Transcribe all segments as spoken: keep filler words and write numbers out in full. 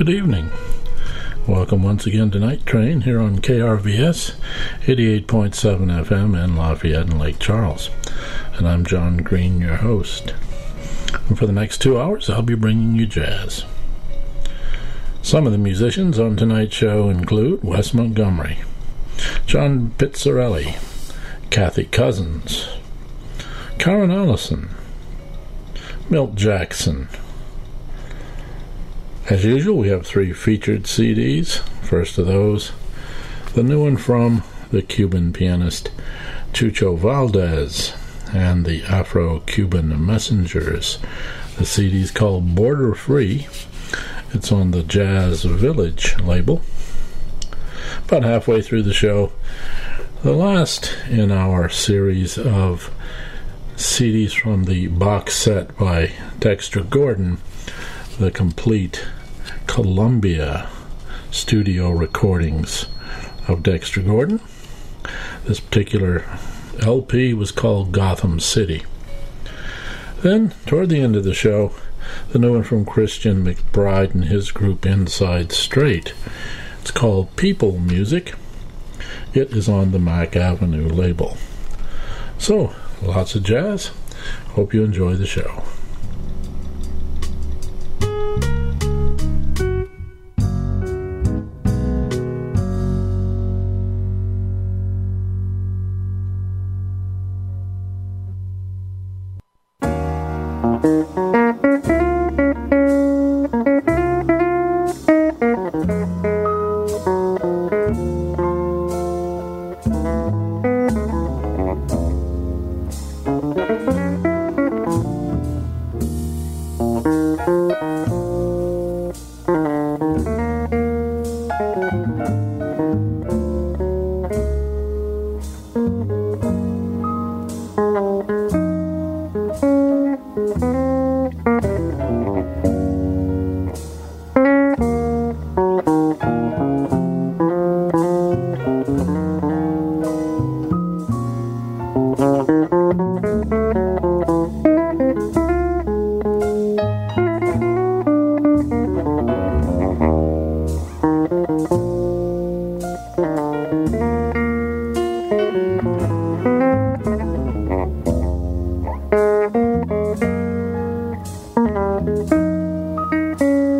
Good evening. Welcome once again to Night Train here on K R V S eighty-eight point seven F M in Lafayette and Lake Charles. And I'm John Green, your host. And for the next two hours, I'll be bringing you jazz. Some of the musicians on tonight's show include Wes Montgomery, John Pizzarelli, Kathy Cousins, Karen Allison, Milt Jackson. As usual, we have three featured C Ds. First of those, the new one from the Cuban pianist Chucho Valdez and the Afro-Cuban Messengers. The C D is called Border Free. It's on the Jazz Village label. About halfway through the show, the last in our series of C Ds from the box set by Dexter Gordon, the complete Columbia studio recordings of Dexter Gordon. This particular L P was called Gotham City. Then, toward the end of the show, the new one from Christian McBride and his group Inside Straight. It's called People Music. It is on the Mack Avenue label. So, lots of jazz. Hope you enjoy the show.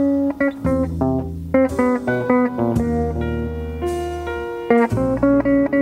Thank you.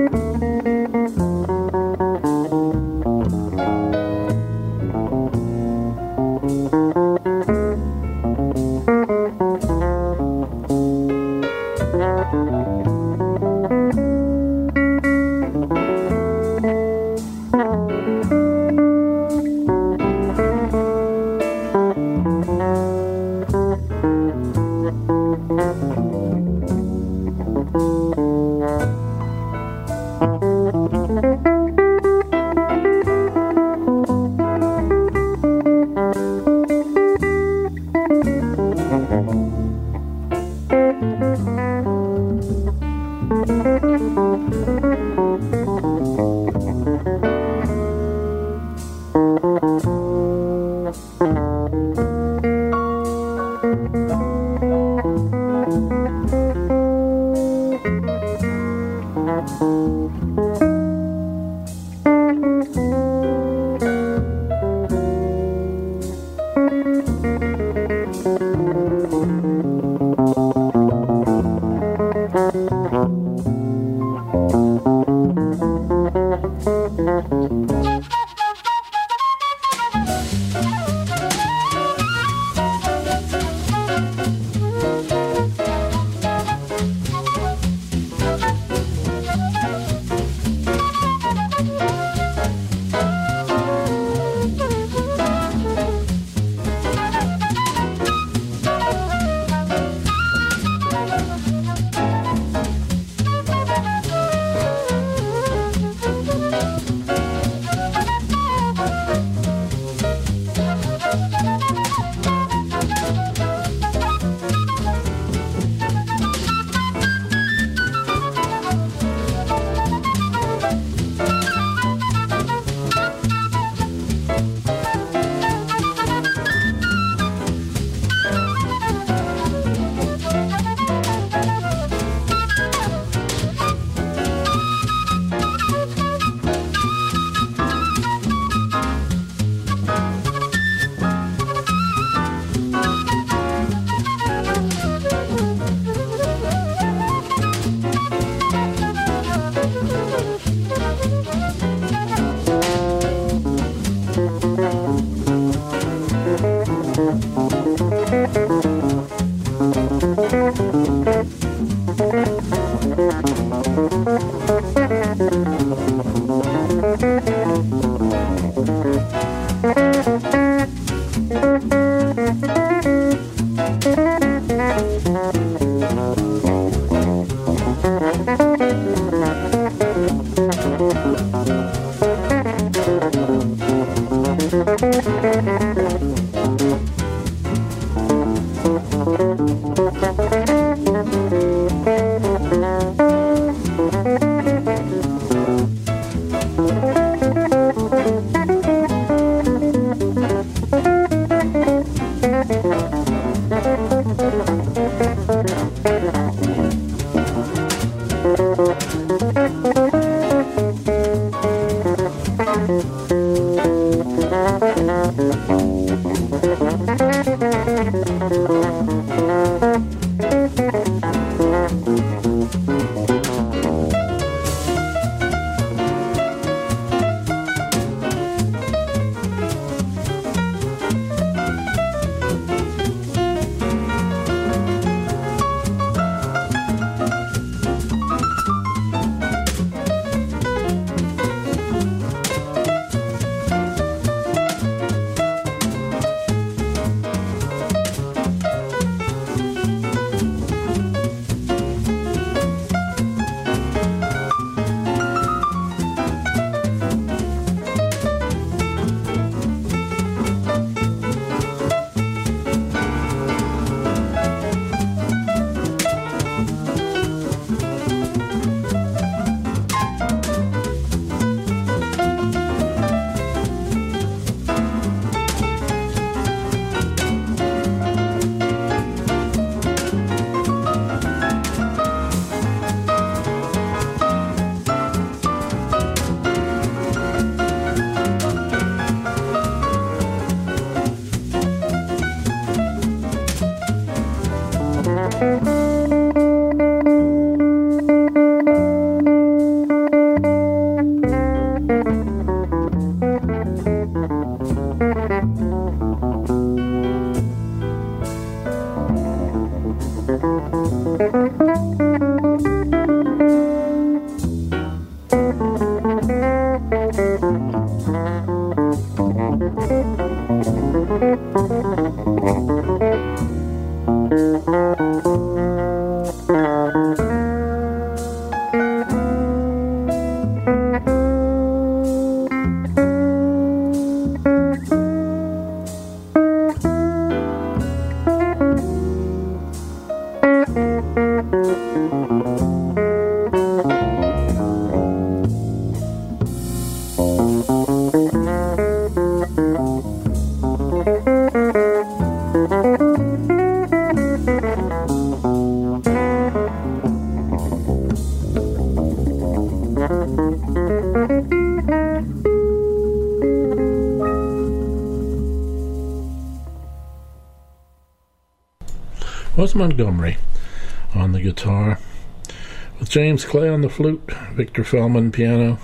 Was Montgomery on the guitar, with James Clay on the flute, Victor Feldman piano,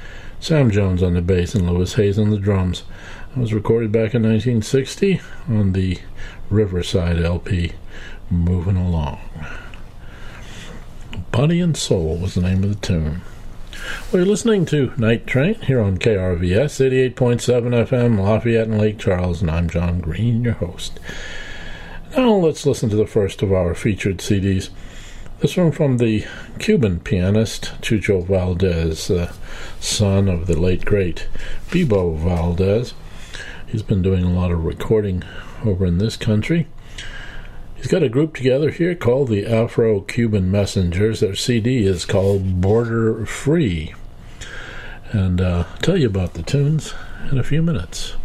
Sam Jones on the bass, and Louis Hayes on the drums. It was recorded back in nineteen sixty on the Riverside L P, Moving Along. Body and Soul was the name of the tune. Well, you're listening to Night Train here on K R V S, eighty-eight point seven F M, Lafayette and Lake Charles, and I'm John Green, your host. Now let's listen to the first of our featured C Ds. This one from the Cuban pianist Chucho Valdés, uh, son of the late great Bebo Valdés. He's been doing a lot of recording over in this country. He's got a group together here called the Afro-Cuban Messengers. Their C D is called Border Free. And uh, I'll tell you about the tunes in a few minutes.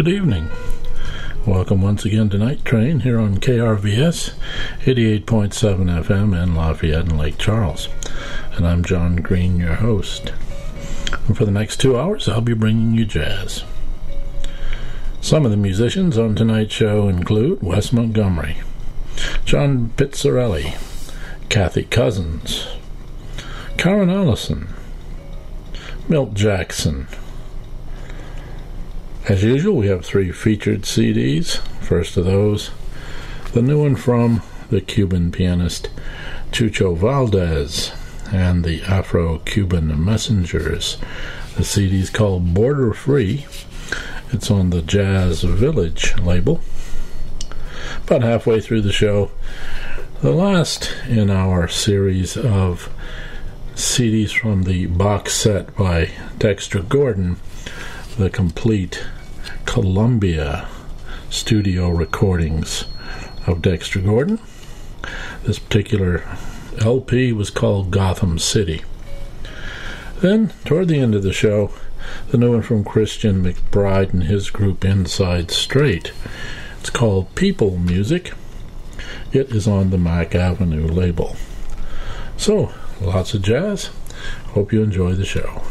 Good evening. Welcome once again to Night Train here on K R V S eighty-eight point seven F M in Lafayette and Lake Charles. And I'm John Green, your host. And for the next two hours, I'll be bringing you jazz. Some of the musicians on tonight's show include Wes Montgomery, John Pizzarelli, Kathy Cousins, Karen Allison, Milt Jackson. As usual, we have three featured C Ds. First of those, the new one from the Cuban pianist Chucho Valdez and the Afro-Cuban Messengers. The C D is called Border Free. It's on the Jazz Village label. About halfway through the show, the last in our series of C Ds from the box set by Dexter Gordon, the complete Columbia studio recordings of Dexter Gordon. This particular L P was called Gotham City. Then, toward the end of the show, the new one from Christian McBride and his group Inside Straight. It's called People Music. It is on the Mack Avenue label. So, lots of jazz. Hope you enjoy the show.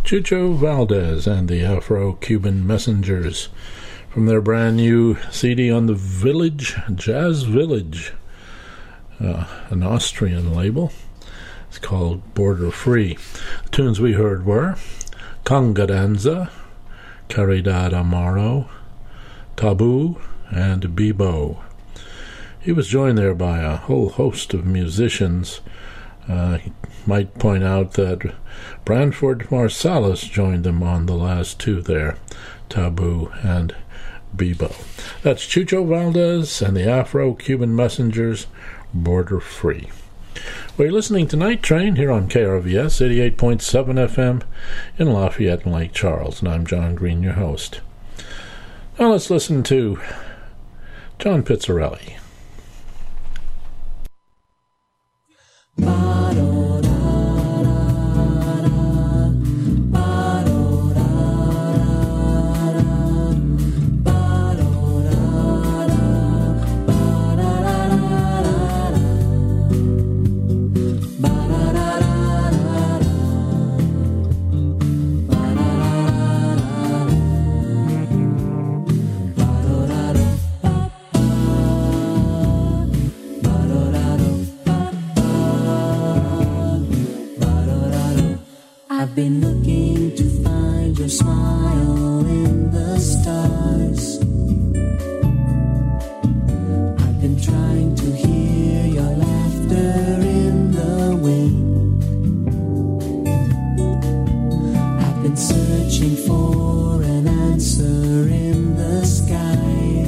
Chucho Valdés and the Afro-Cuban Messengers from their brand new C D on the Village, Jazz Village, uh, an Austrian label. It's called Border Free. The tunes we heard were Conga Danza, Caridad Amaro, Taboo, and Bebo. He was joined there by a whole host of musicians. Uh, he might point out that Branford Marsalis joined them on the last two there, Taboo and Bebo. That's Chucho Valdés and the Afro-Cuban Messengers, Border Free. We're listening to Night Train here on K R V S eighty-eight point seven F M in Lafayette and Lake Charles, and I'm John Green, your host. Now let's listen to John Pizzarelli. I've been looking to find your smile in the stars. I've been trying to hear your laughter in the wind. I've been searching for an answer in the sky,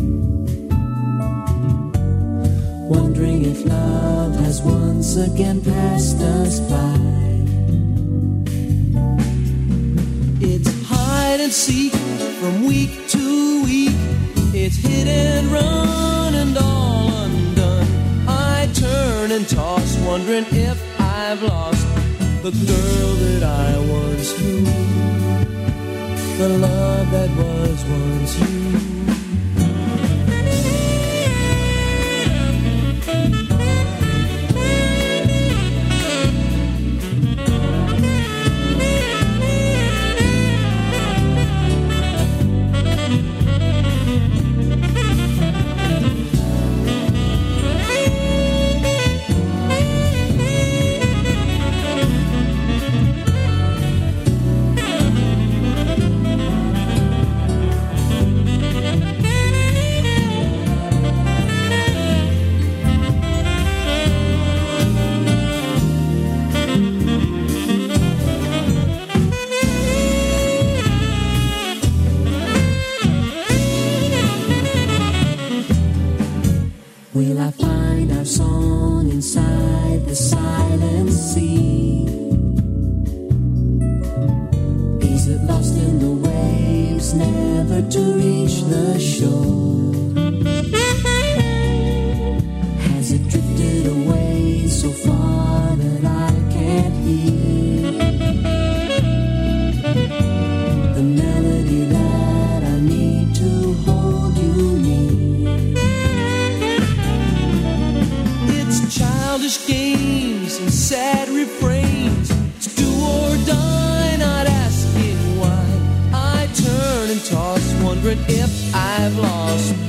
wondering if love has once again passed us by. Seek from week to week, it's hit and run and all undone. I turn and toss, wondering if I've lost the girl that I once knew, the love that was once you. Will I find our song inside the silent sea? Is it lost in the waves, never to reach the shore? Has it drifted away so far that I can't hear the melody that I need to hold you near? Childish games and sad refrains, it's do or die, not asking why. I turn and toss, wondering if I've lost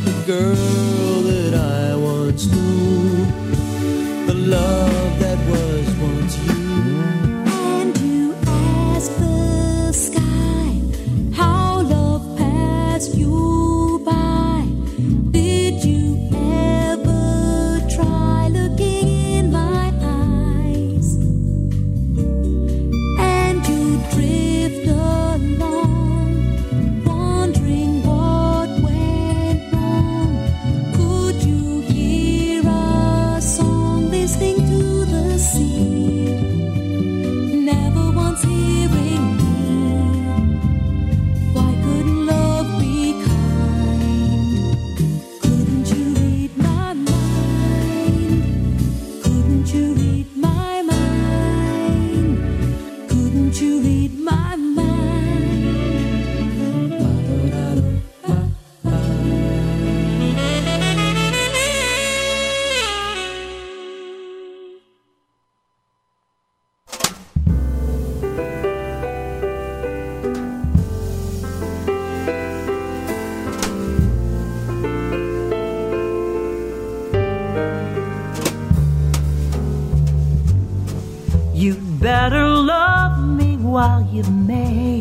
while you may.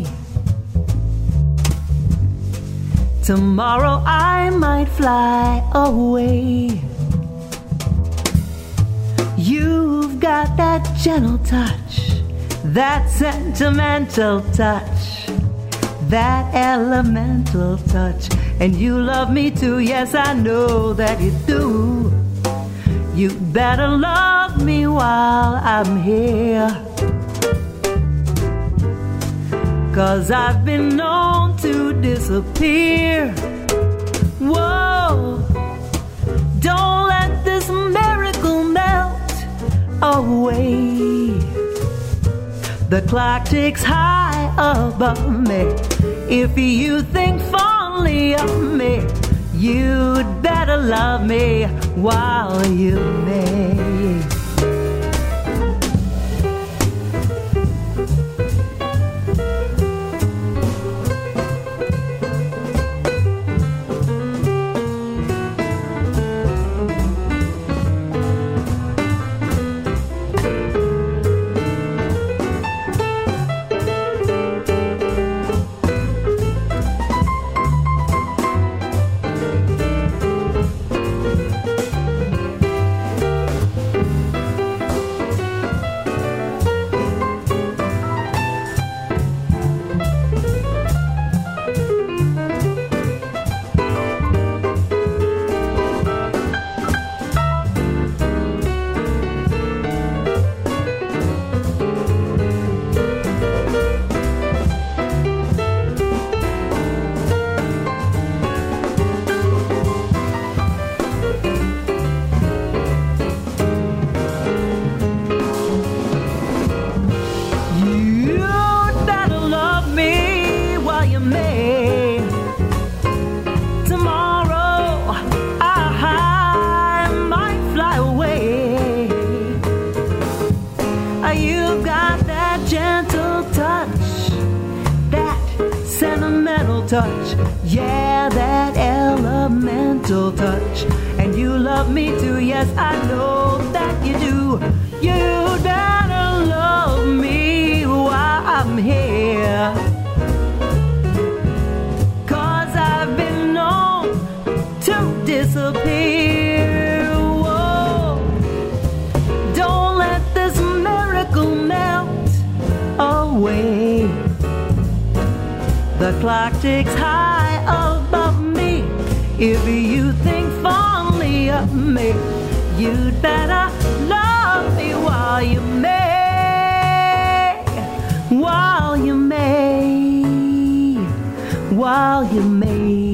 Tomorrow I might fly away. You've got that gentle touch, that sentimental touch, that elemental touch. And you love me too, yes, I know that you do. You better love me while I'm here, 'cause I've been known to disappear. Whoa, don't let this miracle melt away. The clock ticks high above me. If you think fondly of me, you'd better love me while you may. Touch, yeah, that elemental touch. And you love me too, yes, I know that you do. You better love me while I'm here, 'cause I've been known to disappear. Whoa, don't let this miracle melt away. The clock ticks high above me. If you think fondly of me, you'd better love me while you may, while you may, while you may.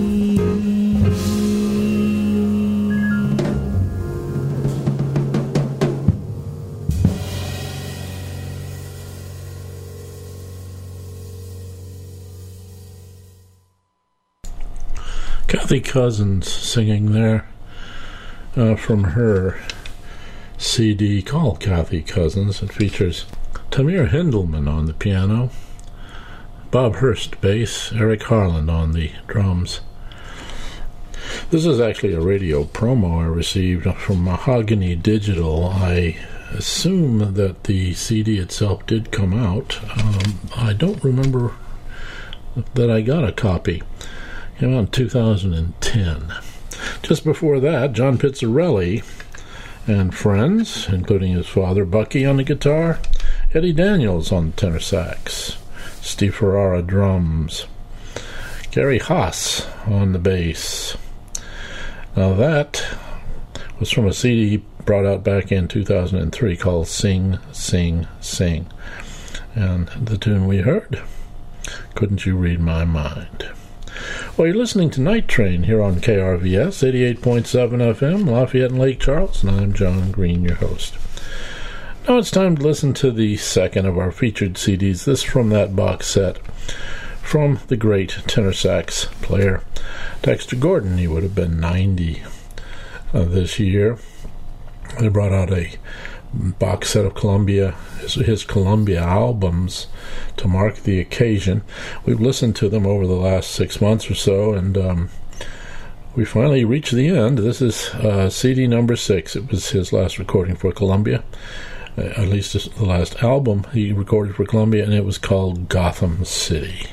Kathy Cousins singing there uh, from her C D called Kathy Cousins. It features Tamir Hindelman on the piano, Bob Hurst bass, Eric Harland on the drums. This is actually a radio promo I received from Mahogany Digital. I assume that the C D itself did come out. Um, I don't remember that I got a copy. Came out in two thousand ten. Just before that, John Pizzarelli and friends, including his father Bucky on the guitar, Eddie Daniels on the tenor sax, Steve Ferrara drums, Gary Haas on the bass. Now that was from a C D brought out back in two thousand three called Sing, Sing, Sing. And the tune we heard, Couldn't You Read My Mind? Well, you're listening to Night Train here on K R V S eighty-eight point seven F M, Lafayette and Lake Charles, and I'm John Green, your host. Now it's time to listen to the second of our featured C Ds, this from that box set from the great tenor sax player Dexter Gordon. He would have been ninety uh, this year. They brought out a box set of Columbia, his, his Columbia albums to mark the occasion. We've listened to them over the last six months or so, and um, we finally reached the end. This is uh, C D number six. It was his last recording for Columbia. uh, at least this, the last album he recorded for Columbia, and it was called Gotham City.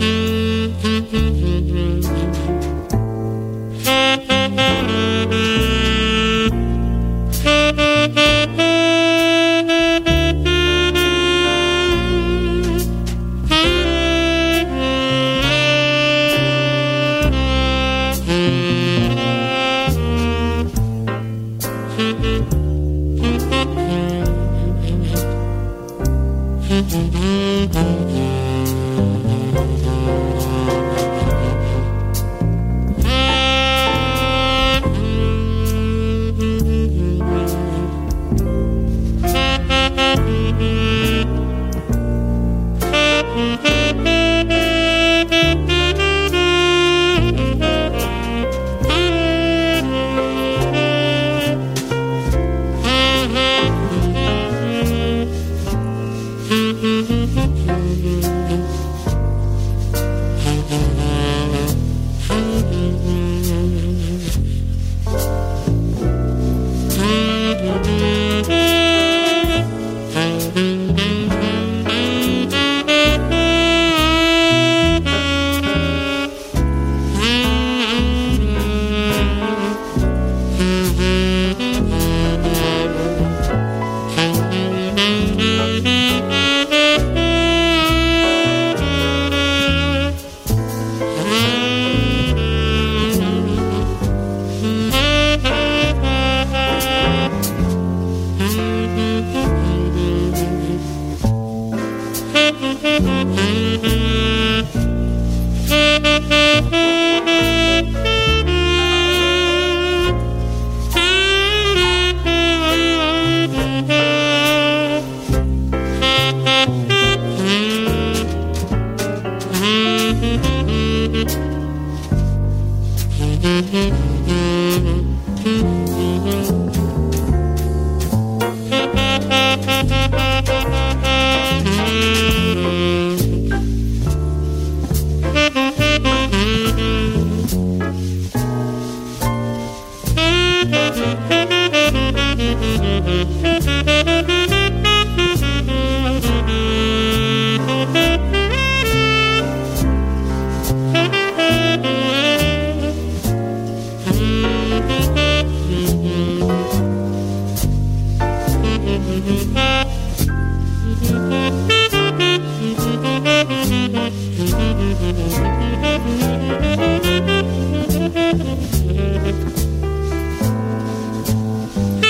Thank you.